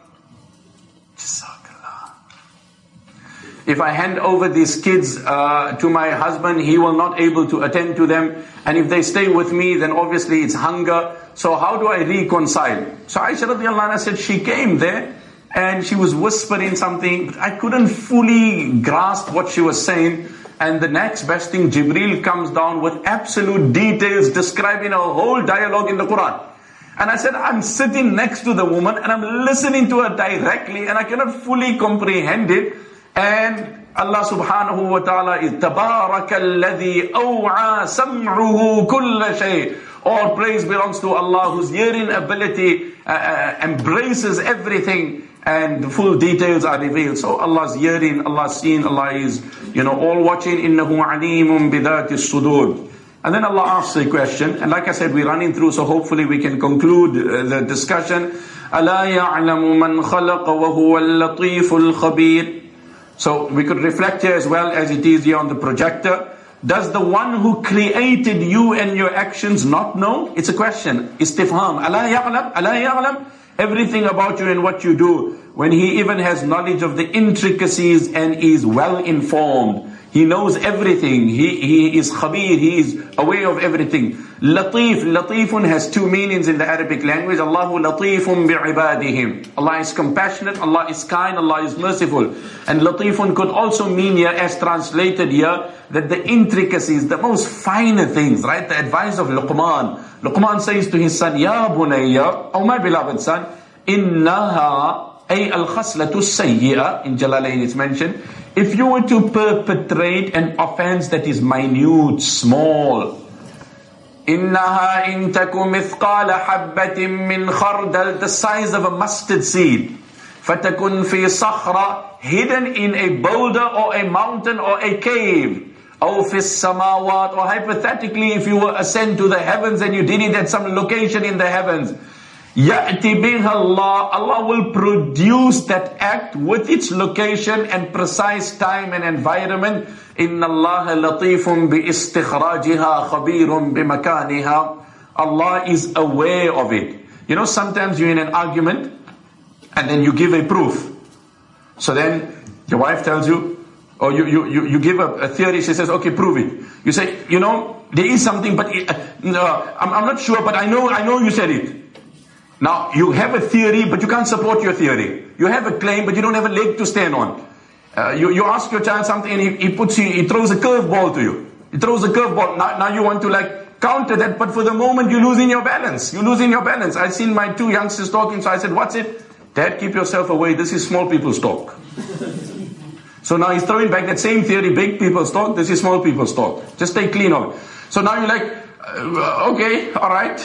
If I hand over these kids to my husband, he will not able to attend to them. And if they stay with me, then obviously it's hunger. So how do I reconcile? So Aisha radiallahu anha said she came there and she was whispering something, but I couldn't fully grasp what she was saying. And the next best thing, Jibreel comes down with absolute details describing a whole dialogue in the Quran. And I said, I'm sitting next to the woman and I'm listening to her directly and I cannot fully comprehend it. And Allah subhanahu wa ta'ala is تَبَارَكَ الَّذِي أَوْعَى سَمْعُهُ كُلَّ شَيْءٍ. All praise belongs to Allah, whose hearing ability embraces everything, and the full details are revealed. So Allah's hearing, Allah's seeing, Allah is all watching. إِنَّهُ عَلِيمٌ بِذَاتِ الصُّدُورِ. And then Allah asks a question, and like I said, we're running through, so hopefully we can conclude the discussion. أَلَا يَعْلَمُ مَنْ خَلَقَ وَهُوَ اللَّطِيفُ الْخَبِيرُ. So we could reflect here as well as it is here on the projector. Does the one who created you and your actions not know? It's a question. Istifham. Ala ya'lam? Ala ya'lam? Everything about you and what you do. When he even has knowledge of the intricacies and is well informed. He knows everything. He is khabir. He is aware of everything. Latif. Latifun has two meanings in the Arabic language. Allahu latifun bi'ibadihim. Allah is compassionate. Allah is kind. Allah is merciful. And latifun could also mean here, as translated here, that the intricacies, the most finer things, right? The advice of Luqman. Luqman says to his son, Ya bunayya, oh my beloved son, innaha ay al-khaslatu sayyi'a, in Jalalain it's mentioned. If you were to perpetrate an offense that is minute, small, إِنَّهَا إِن تَكُ مِثْقَالَ حَبَّةٍ مِّنْ خَرْدَلٍ, the size of a mustard seed, فَتَكُنْ فِي صَخْرَةٍ, hidden in a boulder or a mountain or a cave, أو في السماوات, or hypothetically if you were ascend to the heavens and you did it at some location in the heavens, يأتي بها Allah, Allah will produce that act with its location and precise time and environment. إن الله لطيف باستخراجها خبير بمكانها. Allah is aware of it. You know, sometimes you're in an argument and then you give a proof. So then your wife tells you, or you give a theory, she says, okay, prove it. You say, you know, there is something, but I'm not sure, but I know you said it. Now, you have a theory, but you can't support your theory. You have a claim, but you don't have a leg to stand on. You ask your child something and he throws a curveball to you. He throws a curveball. Now you want to counter that, but for the moment you're losing your balance. You're losing your balance. I've seen my two youngsters talking, so I said, what's it? Dad, keep yourself away. This is small people's talk. So now he's throwing back that same theory, big people's talk. This is small people's talk. Just stay clean of it. So now you're like, okay, all right.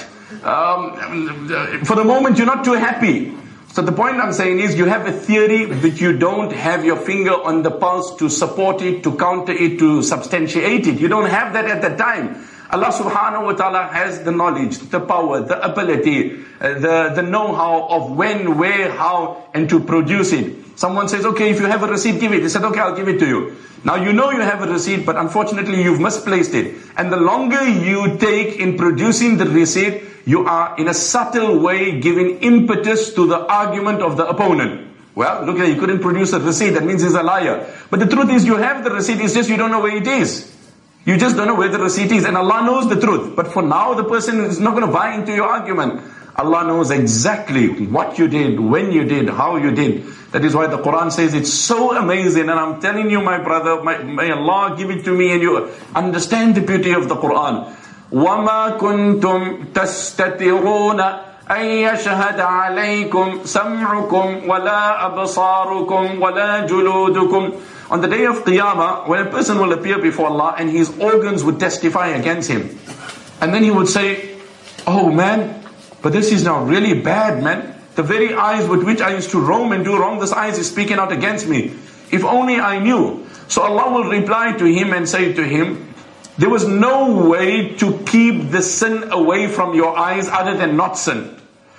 For the moment you're not too happy. So the point I'm saying is you have a theory but you don't have your finger on the pulse to support it, to counter it, to substantiate it. You don't have that at the time. Allah subhanahu wa ta'ala has the knowledge, the power, the ability, the know-how of when, where, how, and to produce it. Someone says, okay, if you have a receipt, give it. He said, okay, I'll give it to you. Now you know you have a receipt, but unfortunately you've misplaced it. And the longer you take in producing the receipt, you are in a subtle way giving impetus to the argument of the opponent. Well, look at it, you couldn't produce a receipt, that means he's a liar. But the truth is you have the receipt, it's just you don't know where it is. You just don't know where the receipt is, and Allah knows the truth. But for now, the person is not going to buy into your argument. Allah knows exactly what you did, when you did, how you did. That is why the Quran says it's so amazing. And I'm telling you, my brother, may Allah give it to me and you understand the beauty of the Quran. وَمَا كُنْتُمْ تَسْتَتِرُونَ أَن يَشْهَدَ عَلَيْكُمْ سَمْعُكُمْ وَلَا أَبْصَارُكُمْ وَلَا جُلُودُكُمْ. On the day of Qiyamah, when a person will appear before Allah and his organs would testify against him. And then he would say, oh man, but this is now really bad, man. The very eyes with which I used to roam and do wrong, this eyes is speaking out against me. If only I knew. So Allah will reply to him and say to him, there was no way to keep the sin away from your eyes other than not sin.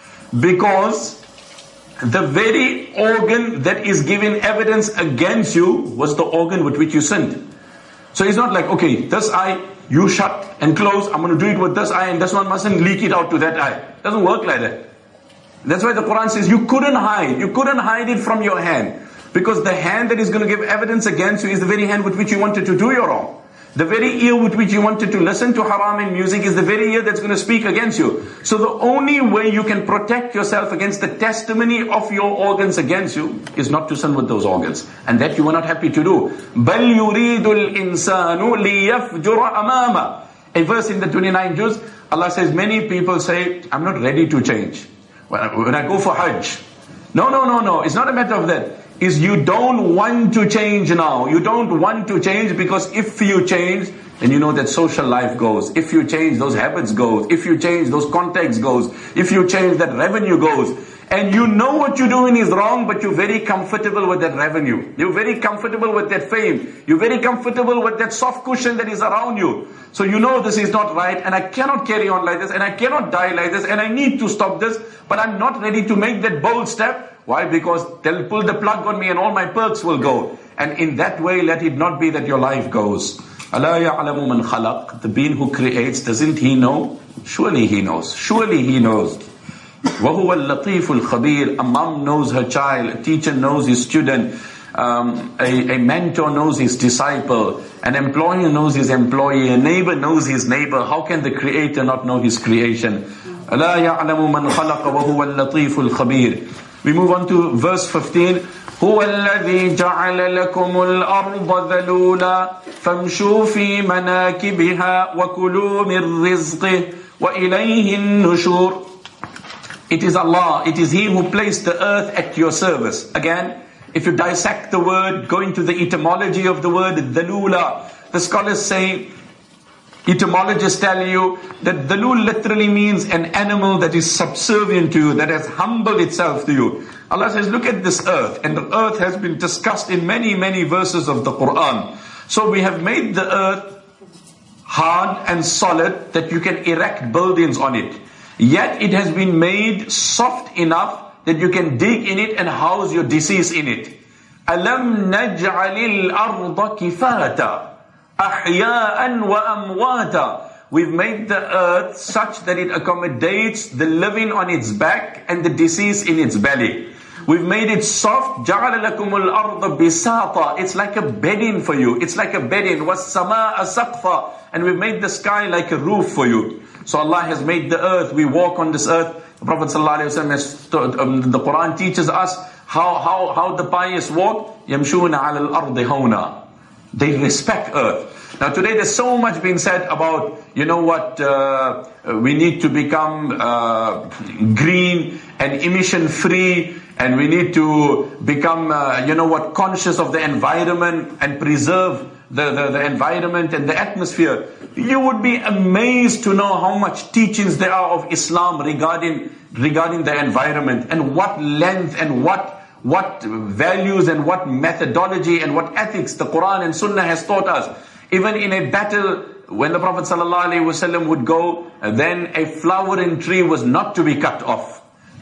Because the very organ that is giving evidence against you was the organ with which you sinned. So it's not like, okay, this eye, you shut and close, I'm going to do it with this eye and this one mustn't leak it out to that eye. It doesn't work like that. That's why the Quran says you couldn't hide it from your hand. Because the hand that is going to give evidence against you is the very hand with which you wanted to do your wrong. The very ear with which you wanted to listen to haram and music is the very ear that's going to speak against you. So the only way you can protect yourself against the testimony of your organs against you is not to sin with those organs. And that you were not happy to do. بَلْ يُرِيدُ الْإِنسَانُ لِيَفْجُرَ أَمَامَ. A verse in the 29 Juz, Allah says many people say, I'm not ready to change. When I go for Hajj. No. It's not a matter of that. Is you don't want to change now. You don't want to change because if you change, then you know that social life goes. If you change, those habits goes. If you change, those contacts goes. If you change, that revenue goes. And you know what you're doing is wrong, but you're very comfortable with that revenue. You're very comfortable with that fame. You're very comfortable with that soft cushion that is around you. So you know this is not right, and I cannot carry on like this, and I cannot die like this, and I need to stop this, but I'm not ready to make that bold step. Why? Because they'll pull the plug on me and all my perks will go. And in that way, let it not be that your life goes. أَلَا يَعْلَمُ مَنْ خَلَقَ. The being who creates, doesn't he know? Surely he knows. Surely he knows. وَهُوَ اللَّطِيفُ الْخَبِيرُ. A mom knows her child, a teacher knows his student, a mentor knows his disciple, an employer knows his employee, a neighbor knows his neighbor. How can the creator not know his creation? أَلَا يَعْلَمُ مَنْ خَلَقَ وَهُوَ اللَّطِيفُ الْخَبِيرُ. We move on to verse 15. هُوَ الَّذِي جَعَلَ لَكُمُ الْأَرْضَ ذَلُولًا فَامْشُوا فِي مَنَاكِبِهَا وَكُلُوا مِنْ رِزْقِهِ وَإِلَيْهِ النُّشُورُ. It is Allah, it is He who placed the earth at your service. Again, if you dissect the word, go into the etymology of the word dhalula, the scholars say, etymologists tell you that dhalul literally means an animal that is subservient to you, that has humbled itself to you. Allah says, look at this earth, and the earth has been discussed in many verses of the Quran. So we have made the earth hard and solid that you can erect buildings on it. Yet it has been made soft enough that you can dig in it and house your deceased in it. أَلَمْ نَجْعَلِ الْأَرْضَ كِفَاتًا أَحْيَاءً وَأَمْوَاتًا. We've made the earth such that it accommodates the living on its back and the deceased in its belly. We've made it soft. جَعَلَ لَكُمُ الْأَرْضَ بِسَاطًا. It's like a bedding for you. It's like a bedding. وَالسَّمَاءَ سَقْفًا. And we've made the sky like a roof for you. So Allah has made the earth. We walk on this earth. The Prophet ﷺ has the Quran teaches us how the pious walk. يَمْشُونَ عَلَى الْأَرْضِ هَوْنًا. They respect earth. Now today there's so much being said about, we need to become green and emission free, and we need to become, conscious of the environment and preserve the environment and the atmosphere. You would be amazed to know how much teachings there are of Islam regarding the environment, and what length and what values and what methodology and what ethics the Quran and Sunnah has taught us. Even in a battle, when the Prophet ﷺ would go, then a flowering tree was not to be cut off.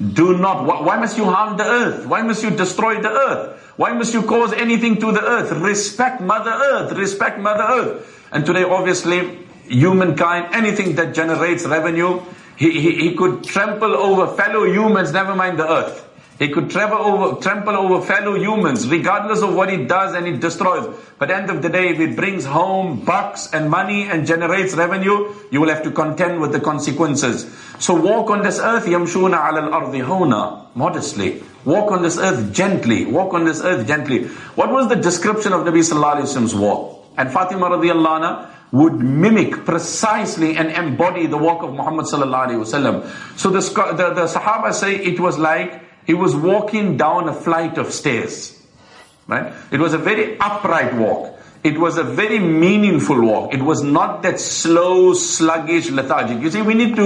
Why must you harm the earth? Why must you destroy the earth? Why must you cause anything to the earth? Respect Mother Earth, respect Mother Earth. And today obviously, humankind, anything that generates revenue, he could trample over fellow humans, never mind the earth. He could trample over fellow humans, regardless of what he does, and it destroys. But at the end of the day, if it brings home bucks and money and generates revenue, you will have to contend with the consequences. So walk on this earth, يَمْشُونَ عَلَى الْأَرْضِ هَوْنًا, modestly. Walk on this earth gently. Walk on this earth gently. What was the description of Nabi Sallallahu Alaihi Wasallam's walk? And Fatima radiallahu anha would mimic precisely and embody the walk of Muhammad Sallallahu Alaihi Wasallam. So the Sahaba say it was like he was walking down a flight of stairs. Right? It was a very upright walk. It was a very meaningful walk. It was not that slow, sluggish, lethargic. You see, we need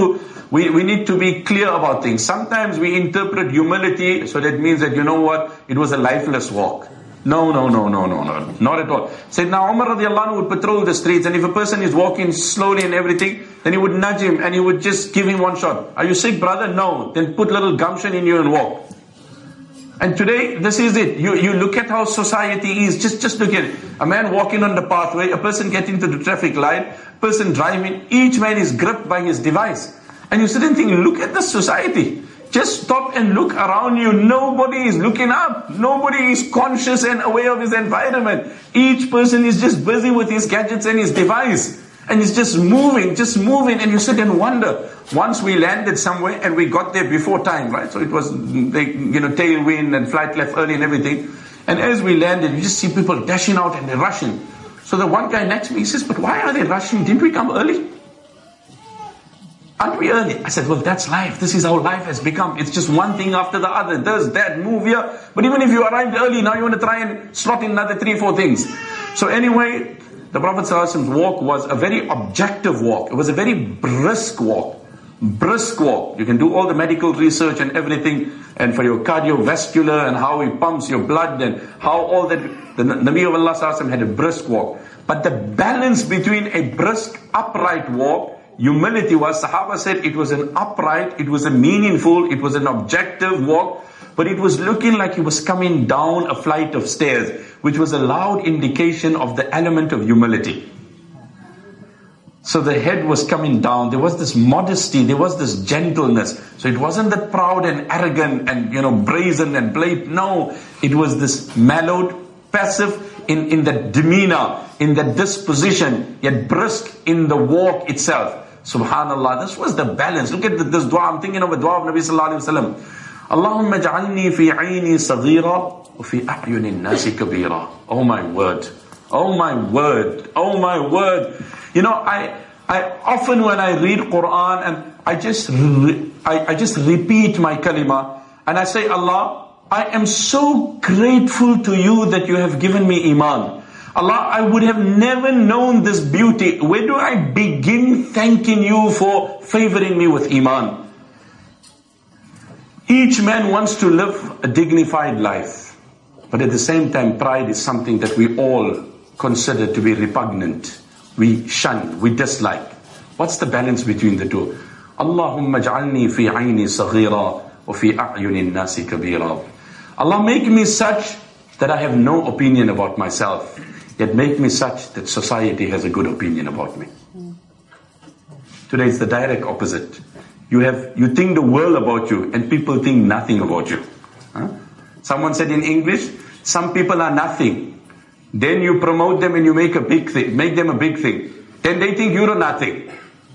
to be clear about things. Sometimes we interpret humility, so that means that, it was a lifeless walk. No, not at all. Sayyidina Umar radiallahu anhu would patrol the streets, and if a person is walking slowly and everything, then he would nudge him and he would just give him one shot. Are you sick, brother? No. Then put little gumption in you and walk. And today, this is it. You look at how society is. Just look at it. A man walking on the pathway, a person getting to the traffic light, a person driving, each man is gripped by his device. And you sit and think, look at this society. Just stop and look around you. Nobody is looking up. Nobody is conscious and aware of his environment. Each person is just busy with his gadgets and his device. And it's just moving. And you sit and wonder. Once we landed somewhere and we got there before time, right? So it was, tailwind and flight left early and everything. And as we landed, you just see people dashing out and they're rushing. So the one guy next to me, he says, but why are they rushing? Didn't we come early? Aren't we early? I said, well, that's life. This is how life has become. It's just one thing after the other. Does that, move here. But even if you arrived early, now you want to try and slot in another 3-4 things. So anyway, the Prophet ﷺ's walk was a very objective walk. It was a very brisk walk. Brisk walk. You can do all the medical research and everything, and for your cardiovascular and how it pumps your blood and how all that. The Nabi of Allah ﷺ had a brisk walk. But the balance between a brisk, upright walk, humility was, Sahaba said it was an upright, it was a meaningful, it was an objective walk, but it was looking like he was coming down a flight of stairs, which was a loud indication of the element of humility. So the head was coming down, there was this modesty, there was this gentleness. So it wasn't that proud and arrogant and brazen and blatant. No, it was this mellowed, passive in the demeanor, in the disposition, yet brisk in the walk itself. Subhanallah, this was the balance. Look at this dua. I'm thinking of a dua of Nabi Sallallahu Alaihi Wasallam. Allahumma ja'alni fi ayni saghira wa fi a'yuni nasi kabira. Oh my word. Oh my word. Oh my word. I often when I read Quran and I just repeat my kalima and I say, Allah, I am so grateful to you that you have given me iman. Allah, I would have never known this beauty. Where do I begin thanking you for favoring me with iman? Each man wants to live a dignified life. But at the same time, pride is something that we all consider to be repugnant. We shun, we dislike. What's the balance between the two? Allahumma ja'alni fi ayni saghira wa fi a'yunin nasi kabira. Allah, make me such that I have no opinion about myself, yet make me such that society has a good opinion about me. Today it's the direct opposite. You think the world about you and people think nothing about you. Someone said in English, some people are nothing. Then you promote them and you make them a big thing. Then they think you're nothing.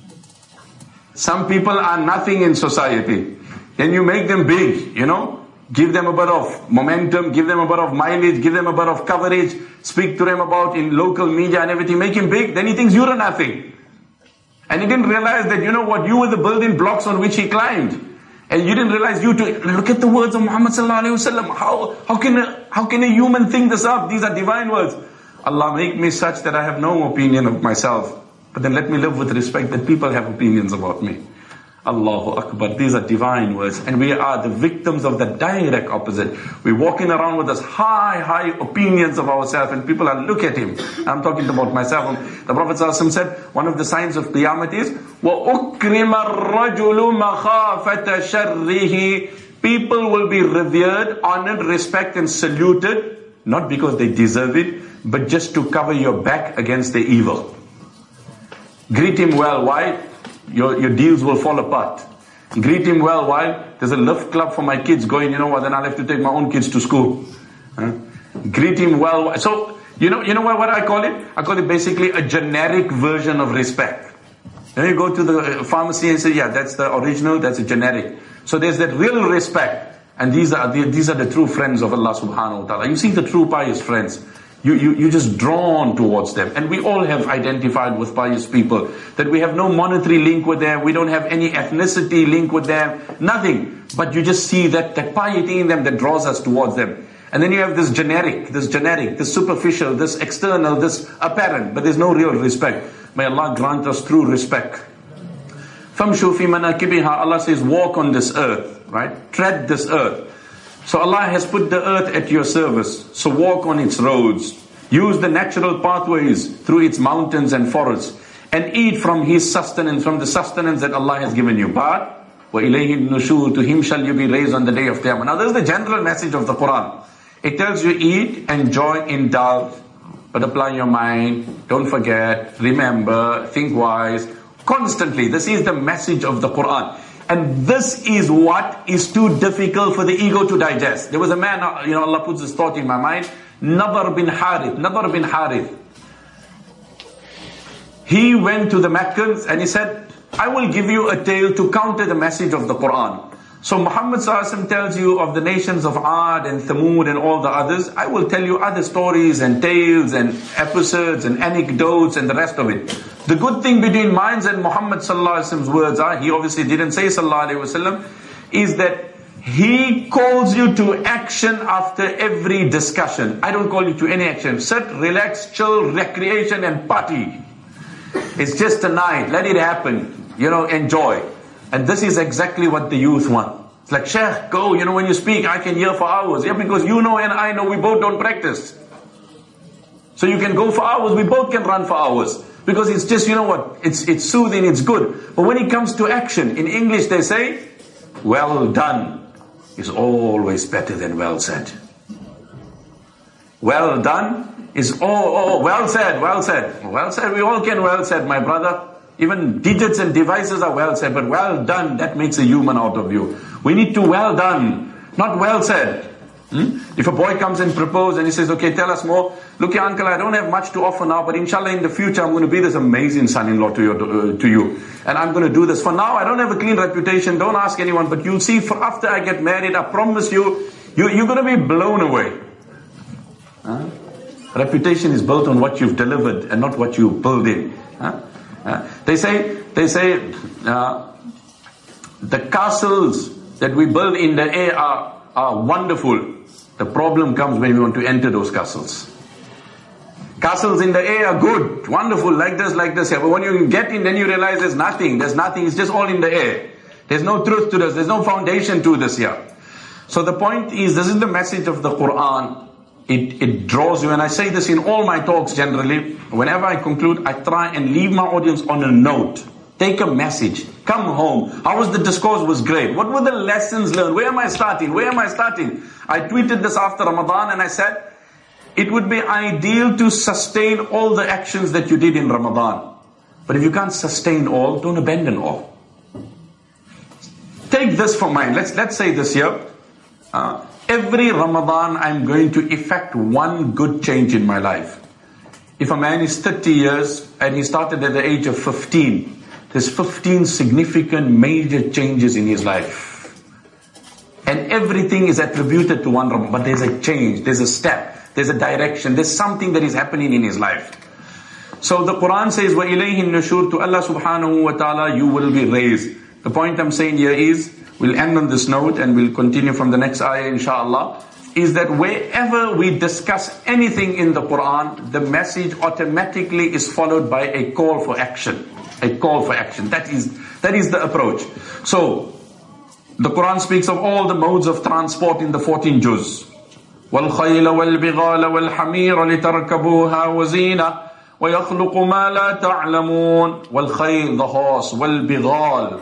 Some people are nothing in society. Then you make them big, Give them a bit of momentum, give them a bit of mileage, give them a bit of coverage, speak to them about in local media and everything, make him big, then he thinks you're nothing. And he didn't realize that, you were the building blocks on which he climbed. And you didn't realize look at the words of Muhammad sallallahu alaihi wasallam. How can a human think this up? These are divine words. Allah, make me such that I have no opinion of myself. But then let me live with respect that people have opinions about me. Allahu Akbar. These are divine words. And we are the victims of the direct opposite. We're walking around with this high opinions of ourselves and people are, look at him. I'm talking about myself. The Prophet ﷺ said, one of the signs of Qiyamah is, وَأُكْرِمَ الرَّجُلُ مَخَافَةَ شَرِّهِ. People will be revered, honored, respected and saluted, not because they deserve it, but just to cover your back against the evil. Greet him well. Why? Your deals will fall apart. Greet him well. Why? There's a lift club for my kids going, then I'll have to take my own kids to school. Greet him well. So, you know what I call it? I call it basically a generic version of respect. You go to the pharmacy and say, yeah, that's the original, that's a generic. So there's that real respect. And these are the true friends of Allah subhanahu wa ta'ala. You see the true pious friends. You're just drawn towards them. And we all have identified with pious people. That we have no monetary link with them. We don't have any ethnicity link with them. Nothing. But you just see that piety in them that draws us towards them. And then you have this generic, this superficial, this external, this apparent. But there's no real respect. May Allah grant us true respect. فَامْشُوا فِي مَنَاكِبِهَا. Allah says, walk on this earth. Right? Tread this earth. So Allah has put the earth at your service. So walk on its roads. Use the natural pathways through its mountains and forests. And eat from His sustenance, from the sustenance that Allah has given you. But, وَإِلَيْهِ النُّشُورُ. To Him shall you be raised on the day of Qiyamah. Now this is the general message of the Quran. It tells you eat, enjoy, indulge. But apply your mind. Don't forget. Remember. Think wise. Constantly. This is the message of the Quran. And this is what is too difficult for the ego to digest. There was a man, Allah puts this thought in my mind, Nadar bin Harith. He went to the Meccans and he said, I will give you a tale to counter the message of the Quran. So Muhammad ﷺ tells you of the nations of Ad and Thamud and all the others. I will tell you other stories and tales and episodes and anecdotes and the rest of it. The good thing between mine and Muhammad ﷺ's words are, he obviously didn't say ﷺ, is that he calls you to action after every discussion. I don't call you to any action. Sit, relax, chill, recreation and party. It's just a night. Let it happen. Enjoy. And this is exactly what the youth want. It's like, Sheikh, go, when you speak, I can hear for hours. Yeah, because you know and I know we both don't practice. So you can go for hours, we both can run for hours. Because it's just, it's soothing, it's good. But when it comes to action, in English they say, well done is always better than well said. Well done is, well said. Well said, we all can well said, my brother. Even digits and devices are well said, but well done, that makes a human out of you. We need to well done, not well said. If a boy comes and proposes and he says, okay, tell us more. Look here, uncle, I don't have much to offer now, but inshallah in the future I'm going to be this amazing son-in-law to you. And I'm going to do this. For now, I don't have a clean reputation, don't ask anyone, but you'll see after I get married, I promise you, you're going to be blown away. Reputation is built on what you've delivered and not what you build in. They say the castles that we build in the air are wonderful. The problem comes when we want to enter those castles. Castles in the air are good, wonderful, like this. Yeah. But when you get in, then you realize there's nothing, it's just all in the air. There's no truth to this, there's no foundation to this here. So the point is, this is the message of the Quran. It draws you, and I say this in all my talks generally. Whenever I conclude, I try and leave my audience on a note. Take a message. Come home. How was the discourse? Was great. What were the lessons learned? Where am I starting? Where am I starting? I tweeted this after Ramadan and I said, it would be ideal to sustain all the actions that you did in Ramadan. But if you can't sustain all, don't abandon all. Take this for mine. Let's say this here. Every Ramadan I'm going to effect one good change in my life. If a man is 30 years and he started at the age of 15, there's 15 significant major changes in his life. And everything is attributed to one Ramadan. But there's a change, there's a step, there's a direction, there's something that is happening in his life. So the Quran says, وَإِلَيْهِ النُّشُورُ, to Allah subhanahu wa ta'ala you will be raised. The point I'm saying here is, we'll end on this note and we'll continue from the next ayah inshallah, is that wherever we discuss anything in the Quran, the message automatically is followed by a call for action. A call for action. That is the approach. So, the Quran speaks of all the modes of transport in the 14 juz. وَالْخَيْلَ وَالْبِغَالَ وَالْحَمِيرَ لِتَرْكَبُوهَا وَزِينَةً وَيَخْلُقُ مَا لَا تَعْلَمُونَ. وَالْخَيْلَ, the horse, وَالْبِغَالَ,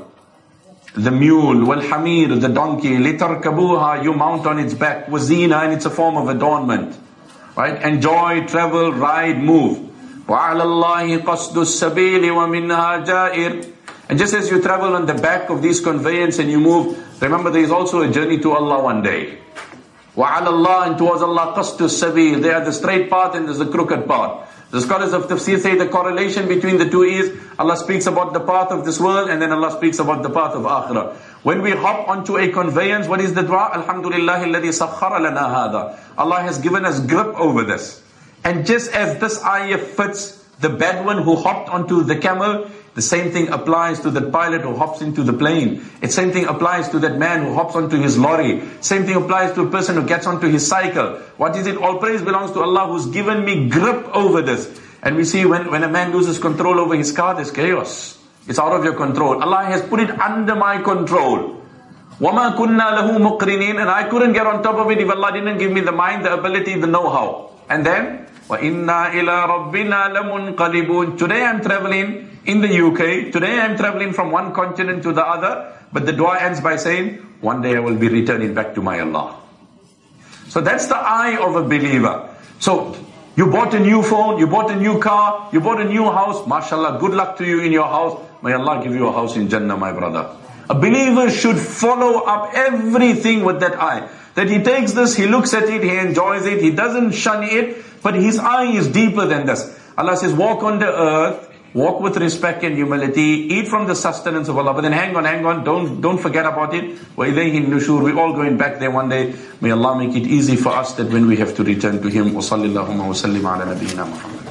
the mule, وَالْحَمِيرَ, the donkey, لِتَرْكَبُوهَا, you mount on its back, وَزِينَةً, and it's a form of adornment. Right? Enjoy, travel, ride, move. وَعَلَى اللَّهِ قَصْدُ السَّبِيلِ وَمِنْهَا جَائِرٌ. And just as you travel on the back of these conveyance and you move, remember there is also a journey to Allah one day. وَعَلَى اللَّهِ, and towards Allah, قَصْدُ السَّبِيلِ. There are the straight path and there's the crooked path. The scholars of tafsir say the correlation between the two is, Allah speaks about the path of this world and then Allah speaks about the path of akhirah. When we hop onto a conveyance, what is the dua? Alhamdulillahi alladhi sakhara lana hada. Allah has given us grip over this. And just as this ayah fits the Bedouin who hopped onto the camel, the same thing applies to the pilot who hops into the plane. The same thing applies to that man who hops onto his lorry. Same thing applies to a person who gets onto his cycle. What is it? All praise belongs to Allah who's given me grip over this. And we see when a man loses control over his car, there's chaos. It's out of your control. Allah has put it under my control. وَمَا كُنَّا لَهُ مُقْرِنِينَ. And I couldn't get on top of it if Allah didn't give me the mind, the ability, the know-how. And then, وَإِنَّا إِلَىٰ رَبِّنَا لَمُنْقَلِبُونَ. Today I'm traveling in the UK. Today I'm traveling from one continent to the other. But the dua ends by saying, one day I will be returning back to my Allah. So that's the eye of a believer. So, you bought a new phone, you bought a new car, you bought a new house. MashaAllah, good luck to you in your house. May Allah give you a house in Jannah, my brother. A believer should follow up everything with that eye. That he takes this, he looks at it, he enjoys it, he doesn't shun it, but his eye is deeper than this. Allah says, walk on the earth, walk with respect and humility, eat from the sustenance of Allah. But then hang on, don't forget about it. وَإِلَيْهِ النُّشُورُ. We're all going back there one day. May Allah make it easy for us that when we have to return to Him. وَصَلِّ اللَّهُمَّ وَسَلِّمَ عَلَى نَبِيِّنَا مُحَمَّدٍ.